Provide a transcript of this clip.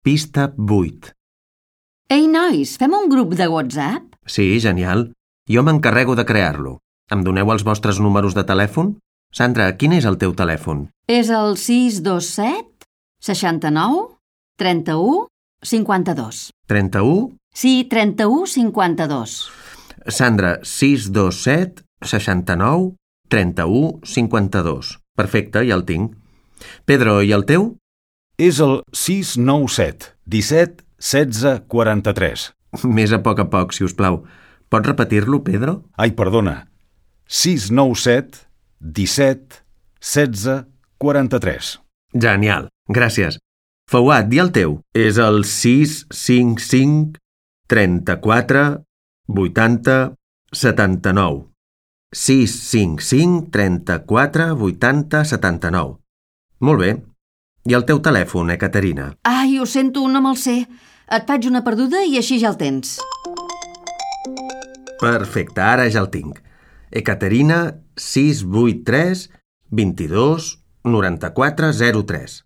Pista 8. Ei, nois, fem un grup de WhatsApp? Sí, genial. Jo m'encarrego de crear-lo. Em doneu els vostres números de telèfon? Sandra, quin és el teu telèfon? És el 627 69 31 52. 31? Sí, 31 52. Sandra, 627 69 31 52. Perfecte, ja el tinc. Pedro, i el teu? És el 697 17 16 43. Més a poc, si us plau. Pots repetir-lo, Pedro? Ai, perdona. 697 17 16 43. Genial, gràcies. Fouad, di el teu. És el 655 34 80 79. 655 34 80 79. Molt bé. I el teu telèfon, Caterina? Ai, ho sento, no me'l sé. Et faig una perduda i així ja el tens. Perfecte, ara ja el tinc. Caterina 683 22 94 03.